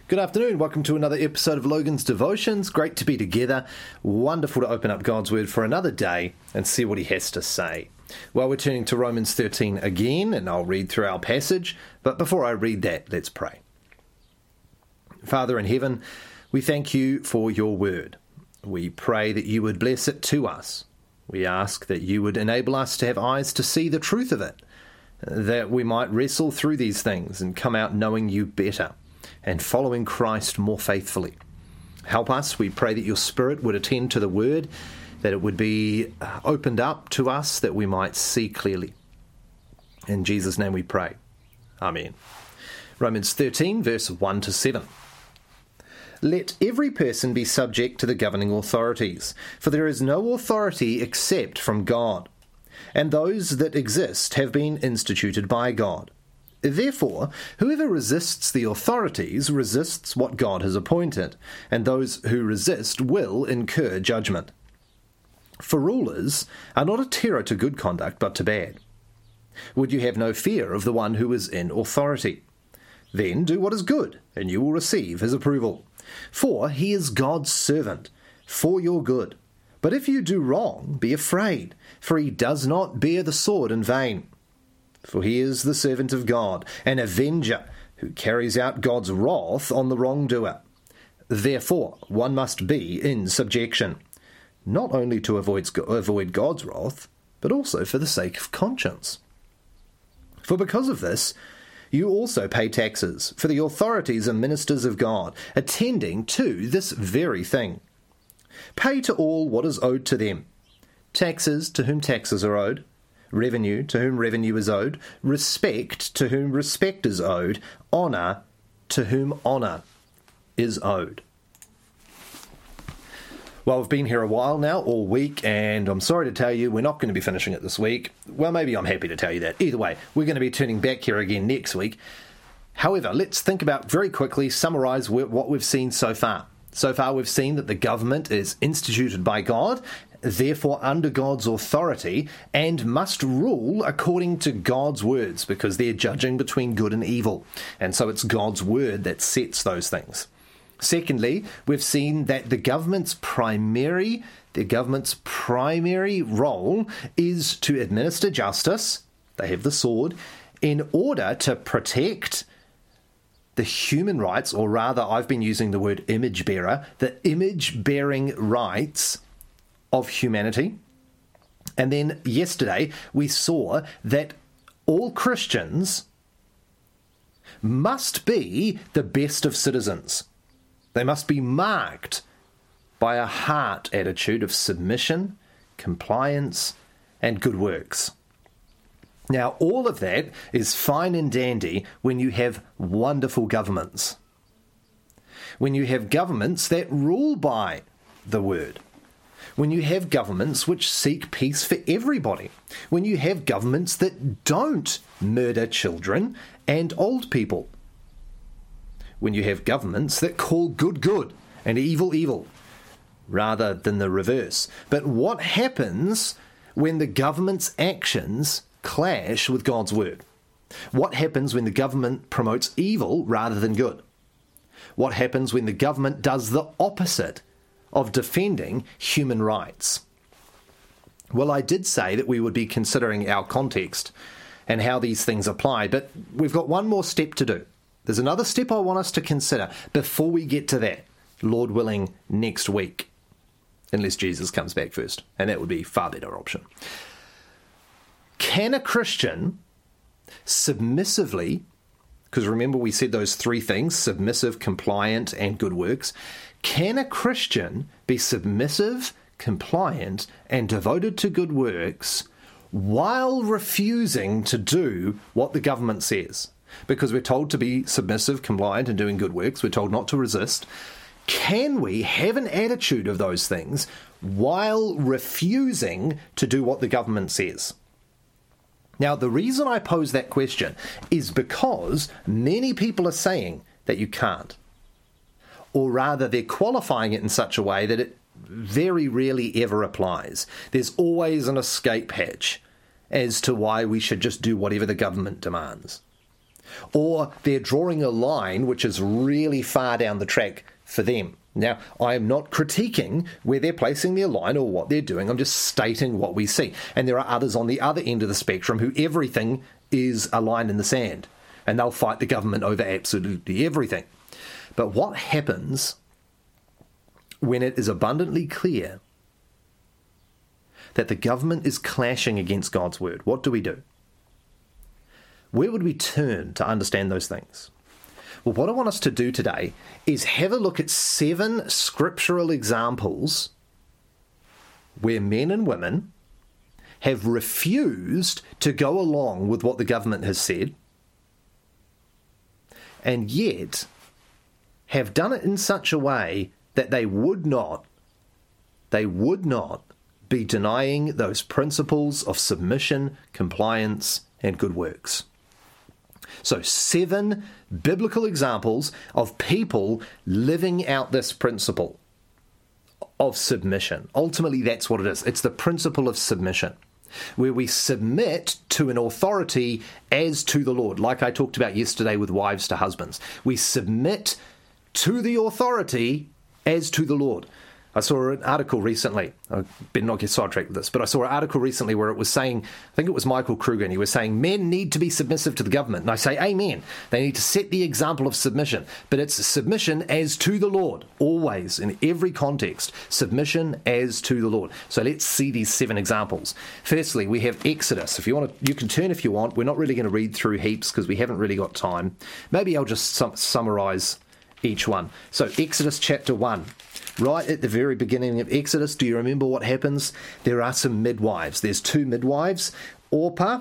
Good afternoon. Welcome to another episode of Logan's Devotions. Great to be together. Wonderful to open up God's Word for another day and see what He has to say. Well, we're turning to Romans 13 again, and I'll read through our passage. But before I read that, let's pray. Father in heaven, we thank you for your Word. We pray that you would bless it to us. We ask that you would enable us to have eyes to see the truth of it, that we might wrestle through these things and come out knowing you better and following Christ more faithfully. Help us. We pray that your Spirit would attend to the Word, that it would be opened up to us, that we might see clearly. In Jesus' name we pray. Amen. Romans 13, verse 1 to 7. Let every person be subject to the governing authorities, for there is no authority except from God, and those that exist have been instituted by God. Therefore, whoever resists the authorities resists what God has appointed, and those who resist will incur judgment. For rulers are not a terror to good conduct, but to bad. Would you have no fear of the one who is in authority? Then do what is good, and you will receive his approval. For he is God's servant, for your good. But if you do wrong, be afraid, for he does not bear the sword in vain. For he is the servant of God, an avenger, who carries out God's wrath on the wrongdoer. Therefore, one must be in subjection, not only to avoid God's wrath, but also for the sake of conscience. For because of this, you also pay taxes, for the authorities are ministers of God, attending to this very thing. Pay to all what is owed to them, taxes to whom taxes are owed, revenue to whom revenue is owed, respect to whom respect is owed, honour to whom honour is owed. Well, we've been here a while now, all week, and I'm sorry to tell you we're not going to be finishing it this week. Well, maybe I'm happy to tell you that. Either way, we're going to be turning back here again next week. However, let's think about very quickly, summarise what we've seen so far. So far, we've seen that the government is instituted by God, therefore under God's authority, and must rule according to God's words, because they're judging between good and evil. And so it's God's word that sets those things. Secondly, we've seen that the government's primary role is to administer justice, they have the sword, in order to protect the human rights, or rather, I've been using the word image bearer, the image-bearing rights of humanity. And then yesterday, we saw that all Christians must be the best of citizens. They must be marked by a heart attitude of submission, compliance, and good works. Now, all of that is fine and dandy when you have wonderful governments. When you have governments that rule by the word. When you have governments which seek peace for everybody. When you have governments that don't murder children and old people. When you have governments that call good good and evil evil, rather than the reverse. But what happens when the government's actions clash with God's word? What happens when the government promotes evil rather than good? What happens when the government does the opposite of defending human rights? Well, I did say that we would be considering our context and how these things apply, but we've got one more step to do. There's another step I want us to consider before we get to that, Lord willing, next week, unless Jesus comes back first, and that would be a far better option. Can a Christian submissively, because remember we said those three things, submissive, compliant, and good works, can a Christian be submissive, compliant, and devoted to good works while refusing to do what the government says? Because we're told to be submissive, compliant, and doing good works. We're told not to resist. Can we have an attitude of those things while refusing to do what the government says? Now, the reason I pose that question is because many people are saying that you can't. Or rather, they're qualifying it in such a way that it very rarely ever applies. There's always an escape hatch as to why we should just do whatever the government demands. or they're drawing a line which is really far down the track for them. Now, I am not critiquing where they're placing their line or what they're doing. I'm just stating what we see. And there are others on the other end of the spectrum who everything is a line in the sand, and they'll fight the government over absolutely everything. But what happens when it is abundantly clear that the government is clashing against God's word? What do we do? Where would we turn to understand those things? Well, what I want us to do today is have a look at 7 scriptural examples where men and women have refused to go along with what the government has said, and yet have done it in such a way that they would not be denying those principles of submission, compliance, and good works. So 7 biblical examples of people living out this principle of submission. Ultimately, that's what it is. It's the principle of submission, where we submit to an authority as to the Lord, like I talked about yesterday with wives to husbands. We submit to the authority as to the Lord. I saw an article recently, I better not get sidetracked with this, but I saw an article recently where it was saying, I think it was Michael Kruger, and he was saying men need to be submissive to the government. And I say, amen. They need to set the example of submission. But it's submission as to the Lord, always, in every context. Submission as to the Lord. So let's see these 7 examples. Firstly, we have Exodus. If you want to, you can turn if you want. We're not really going to read through heaps because we haven't really got time. Maybe I'll just summarize each one. So Exodus chapter 1. Right at the very beginning of Exodus, do you remember what happens? There are some midwives. There's 2 midwives, Pua,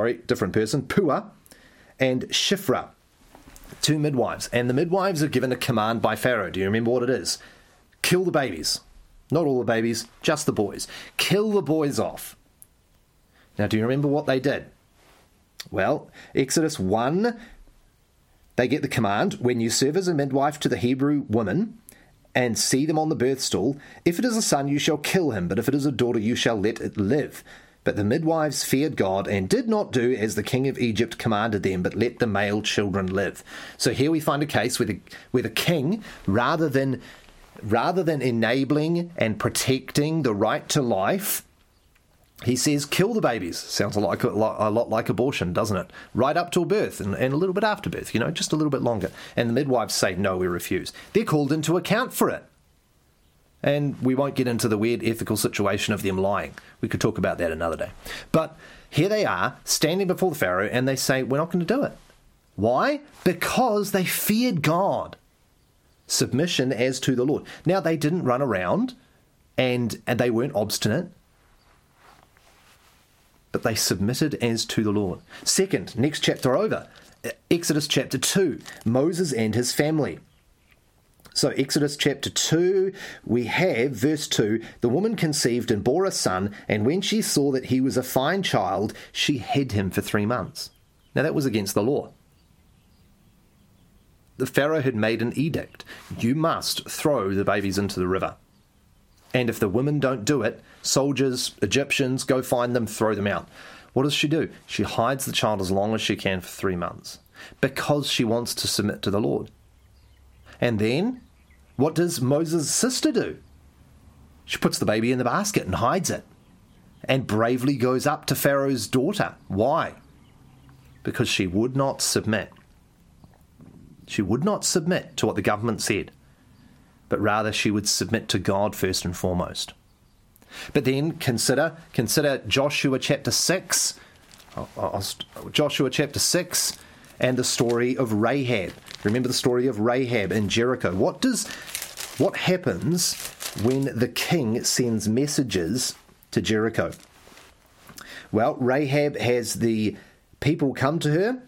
and Shiphrah. 2 midwives. And the midwives are given a command by Pharaoh. Do you remember what it is? Kill the babies. Not all the babies, just the boys. Kill the boys off. Now, do you remember what they did? Well, Exodus 1, they get the command, when you serve as a midwife to the Hebrew woman and see them on the birth stool, if it is a son, you shall kill him, but if it is a daughter, you shall let it live. But the midwives feared God and did not do as the king of Egypt commanded them, but let the male children live. So here we find a case where the king, rather than enabling and protecting the right to life, he says, kill the babies. Sounds a lot like abortion, doesn't it? Right up till birth and a little bit after birth, just a little bit longer. And the midwives say, no, we refuse. They're called into account for it. And we won't get into the weird ethical situation of them lying. We could talk about that another day. But here they are, standing before the Pharaoh, and they say, we're not going to do it. Why? Because they feared God. Submission as to the Lord. Now, they didn't run around, and they weren't obstinate, but they submitted as to the Lord. Second, next chapter over, Exodus chapter 2, Moses and his family. So Exodus chapter 2, we have verse 2, the woman conceived and bore a son, and when she saw that he was a fine child, she hid him for 3 months. Now that was against the law. The Pharaoh had made an edict. You must throw the babies into the river. And if the women don't do it, soldiers, Egyptians, go find them, throw them out. What does she do? She hides the child as long as she can for 3 months because she wants to submit to the Lord. And then, what does Moses' sister do? She puts the baby in the basket and hides it and bravely goes up to Pharaoh's daughter. Why? Because she would not submit. She would not submit to what the government said, but rather she would submit to God first and foremost. But then consider Joshua chapter 6, Joshua chapter 6 and the story of Rahab. Remember the story of Rahab in Jericho. What happens when the king sends messages to Jericho? Well, Rahab has the people come to her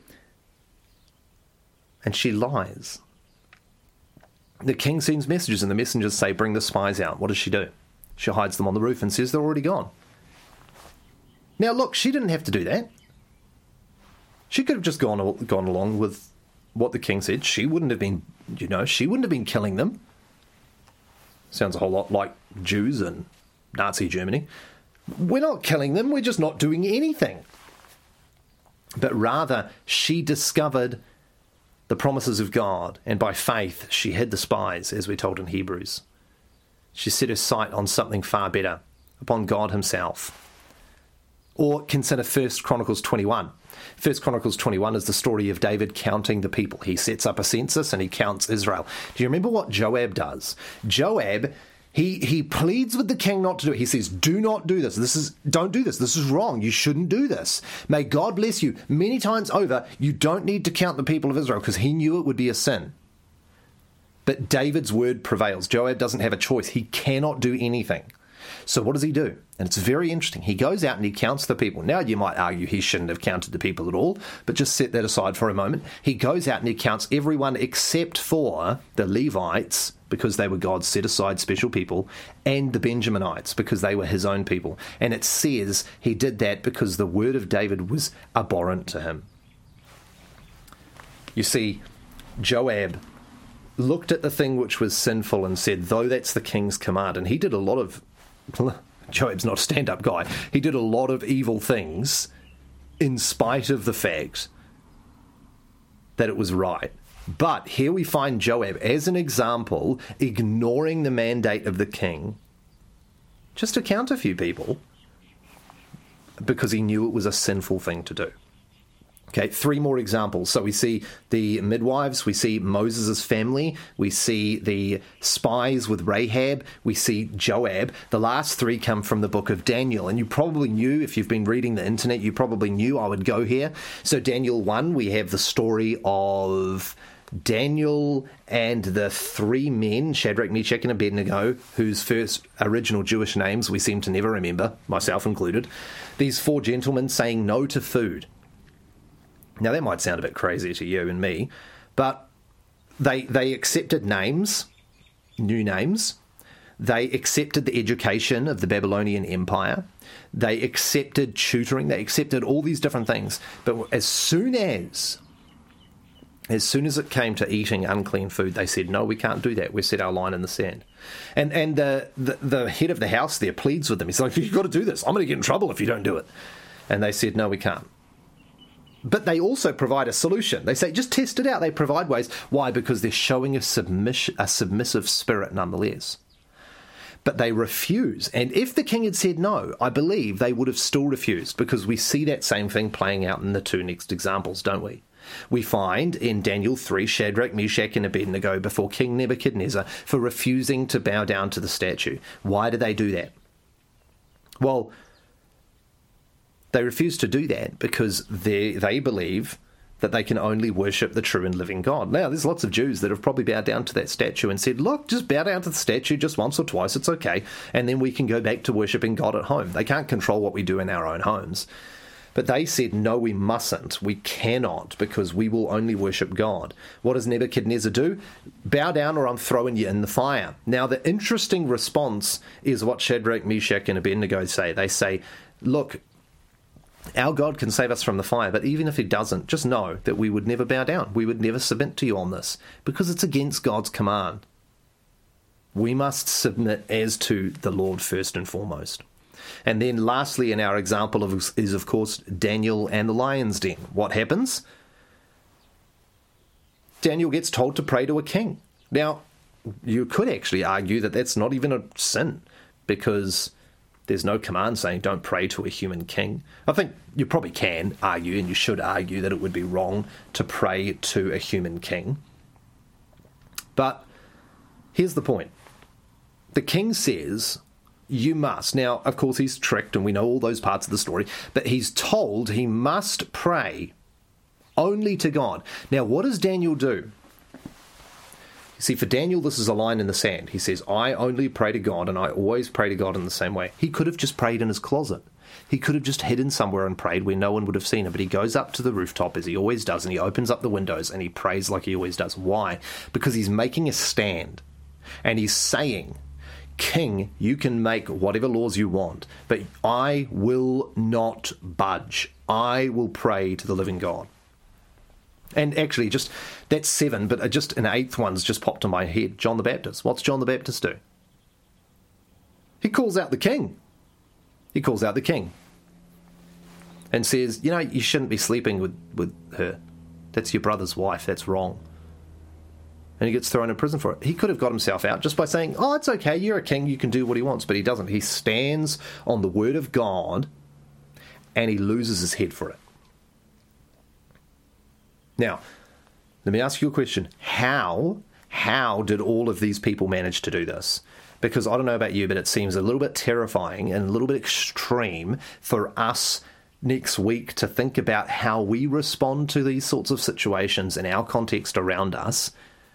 and she lies. The king sends messages and the messengers say, bring the spies out. What does she do? She hides them on the roof and says they're already gone. Now look, she didn't have to do that. She could have just gone along with what the king said. She wouldn't have been, she wouldn't have been killing them. Sounds a whole lot like Jews in Nazi Germany. We're not killing them, we're just not doing anything. but rather she discovered the promises of God, and by faith she hid the spies, as we're told in Hebrews. She set her sight on something far better, upon God himself. Or consider 1 Chronicles 21. 1 Chronicles 21 is the story of David counting the people. He sets up a census and he counts Israel. Do you remember what Joab does? Joab, he pleads with the king not to do it. He says, do not do this. Don't do this. This is wrong. You shouldn't do this. May God bless you. Many times over, you don't need to count the people of Israel, because he knew it would be a sin. But David's word prevails. Joab doesn't have a choice. He cannot do anything. So what does he do? And it's very interesting. He goes out and he counts the people. Now, you might argue he shouldn't have counted the people at all, but just set that aside for a moment. He goes out and he counts everyone except for the Levites, because they were God's set-aside special people, and the Benjaminites, because they were his own people. And it says he did that because the word of David was abhorrent to him. You see, Joab looked at the thing which was sinful and said, though that's the king's command, and he did a lot of... Joab's not a stand-up guy. He did a lot of evil things in spite of the fact that it was right. But here we find Joab, as an example, ignoring the mandate of the king just to count a few people because he knew it was a sinful thing to do. Okay, 3 more examples. So we see the midwives, we see Moses' family, we see the spies with Rahab, we see Joab. The last 3 come from the book of Daniel. And you probably knew, if you've been reading the internet, you probably knew I would go here. So Daniel 1, we have the story of Daniel and the 3 men, Shadrach, Meshach, and Abednego, whose first original Jewish names we seem to never remember, myself included. These 4 gentlemen saying no to food. Now, that might sound a bit crazy to you and me, but they accepted names, new names. They accepted the education of the Babylonian Empire. They accepted tutoring. They accepted all these different things. But as soon as it came to eating unclean food, they said, no, we can't do that. We've set our line in the sand. And the head of the house there pleads with them. He's like, you've got to do this. I'm going to get in trouble if you don't do it. And they said, no, we can't. But they also provide a solution. They say, just test it out. They provide ways. Why? Because they're showing a submissive spirit nonetheless. But they refuse. And if the king had said no, I believe they would have still refused, because we see that same thing playing out in the 2 next examples, don't we? We find in Daniel 3, Shadrach, Meshach, and Abednego before King Nebuchadnezzar for refusing to bow down to the statue. Why do they do that? Well, they refuse to do that because they believe that they can only worship the true and living God. Now, there's lots of Jews that have probably bowed down to that statue and said, look, just bow down to the statue just once or twice, it's okay, and then we can go back to worshipping God at home. They can't control what we do in our own homes. But they said, no, we mustn't. We cannot, because we will only worship God. What does Nebuchadnezzar do? Bow down or I'm throwing you in the fire. Now, the interesting response is what Shadrach, Meshach, and Abednego say. They say, look, our God can save us from the fire, but even if he doesn't, just know that we would never bow down. We would never submit to you on this, because it's against God's command. We must submit as to the Lord first and foremost. And then lastly in our example is, of course, Daniel and the lion's den. What happens? Daniel gets told to pray to a king. Now, you could actually argue that that's not even a sin, because there's no command saying don't pray to a human king. I think you probably can argue, and you should argue, that it would be wrong to pray to a human king. But here's the point. The king says you must. Now, of course, he's tricked, and we know all those parts of the story, but he's told he must pray only to God. Now, what does Daniel do? You see, for Daniel, this is a line in the sand. He says, I only pray to God, and I always pray to God in the same way. He could have just prayed in his closet. He could have just hidden somewhere and prayed where no one would have seen him, but he goes up to the rooftop, as he always does, and he opens up the windows, and he prays like he always does. Why? Because he's making a stand, and he's saying, King, you can make whatever laws you want, but I will not budge. I will pray to the living God. And actually, just that's 7, but just an 8th one's just popped in my head. John the Baptist. What's John the Baptist do? He calls out the king. He calls out the king. and says, you shouldn't be sleeping with her. That's your brother's wife. That's wrong. And he gets thrown in prison for it. He could have got himself out just by saying, oh, it's okay, you're a king, you can do what he wants. But he doesn't. He stands on the word of God, and he loses his head for it. Now, let me ask you a question. How did all of these people manage to do this? Because I don't know about you, but it seems a little bit terrifying and a little bit extreme for us next week to think about how we respond to these sorts of situations in our context around us.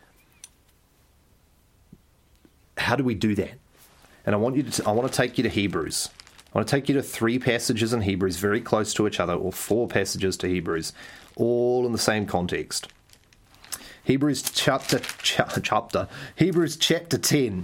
How do we do that? And I want to take you to Hebrews. I want to take you to 3 passages in Hebrews very close to each other, or 4 passages to Hebrews, all in the same context. Hebrews chapter 10. Hebrews chapter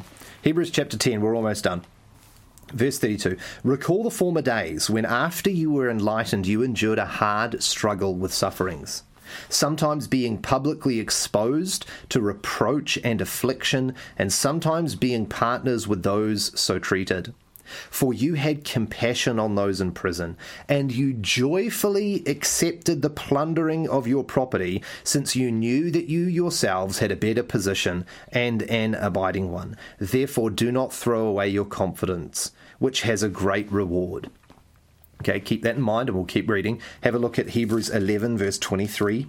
10, we're almost done. Verse 32, recall the former days when after you were enlightened you endured a hard struggle with sufferings, sometimes being publicly exposed to reproach and affliction, and sometimes being partners with those so treated. For you had compassion on those in prison, and you joyfully accepted the plundering of your property, since you knew that you yourselves had a better position and an abiding one. Therefore do not throw away your confidence, which has a great reward. Okay, keep that in mind, and we'll keep reading. Have a look at Hebrews 11, verse 23.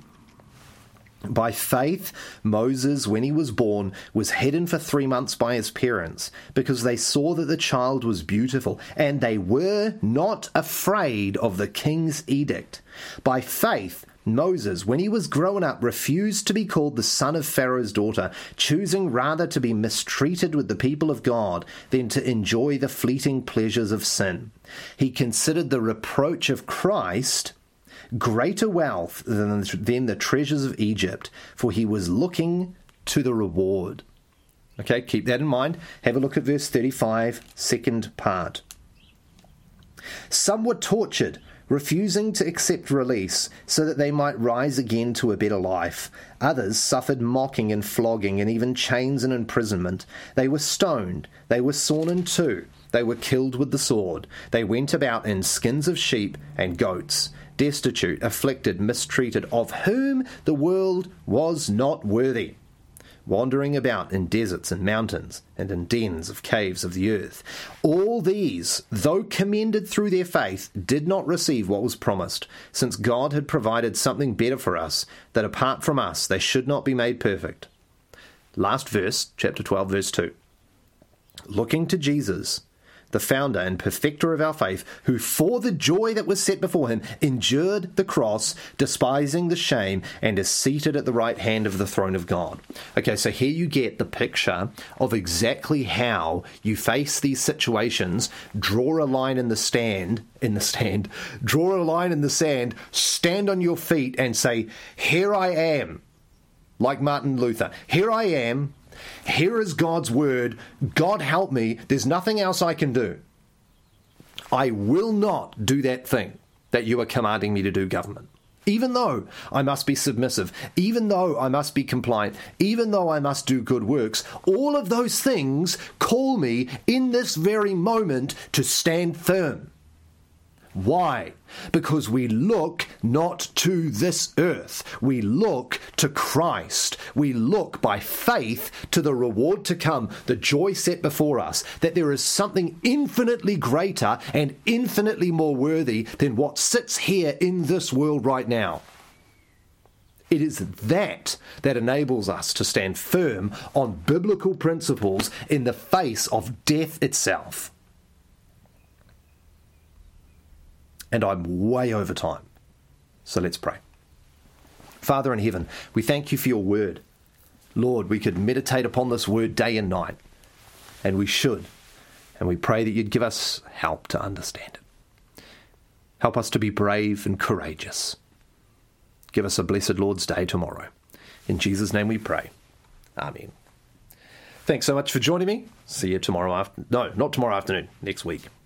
By faith, Moses, when he was born, was hidden for 3 months by his parents, because they saw that the child was beautiful, and they were not afraid of the king's edict. By faith, Moses, when he was grown up, refused to be called the son of Pharaoh's daughter, choosing rather to be mistreated with the people of God than to enjoy the fleeting pleasures of sin. He considered the reproach of Christ greater wealth than the treasures of Egypt, for he was looking to the reward. Okay, keep that in mind. Have a look at verse 35, second part. Some were tortured, refusing to accept release, so that they might rise again to a better life. Others suffered mocking and flogging, and even chains and imprisonment. They were stoned, they were sawn in two, they were killed with the sword. They went about in skins of sheep and goats, destitute, afflicted, mistreated, of whom the world was not worthy, wandering about in deserts and mountains and in dens of caves of the earth. All these, though commended through their faith, did not receive what was promised, since God had provided something better for us, that apart from us they should not be made perfect. Last verse, chapter 12, verse 2. Looking to Jesus, the founder and perfecter of our faith, who for the joy that was set before him endured the cross, despising the shame, and is seated at the right hand of the throne of God. Okay, so here you get the picture of exactly how you face these situations. Draw a line in the sand, draw a line in the sand, stand on your feet and say, here I am, like Martin Luther. Here I am. Here is God's word. God help me. There's nothing else I can do. I will not do that thing that you are commanding me to do, government. Even though I must be submissive, even though I must be compliant, even though I must do good works, all of those things call me in this very moment to stand firm. Why? Because we look not to this earth. We look to Christ. We look by faith to the reward to come, the joy set before us, that there is something infinitely greater and infinitely more worthy than what sits here in this world right now. It is that enables us to stand firm on biblical principles in the face of death itself. And I'm way over time. So let's pray. Father in heaven, we thank you for your word. Lord, we could meditate upon this word day and night, and we should. And we pray that you'd give us help to understand it. Help us to be brave and courageous. Give us a blessed Lord's Day tomorrow. In Jesus' name we pray. Amen. Thanks so much for joining me. See you tomorrow not tomorrow afternoon, next week.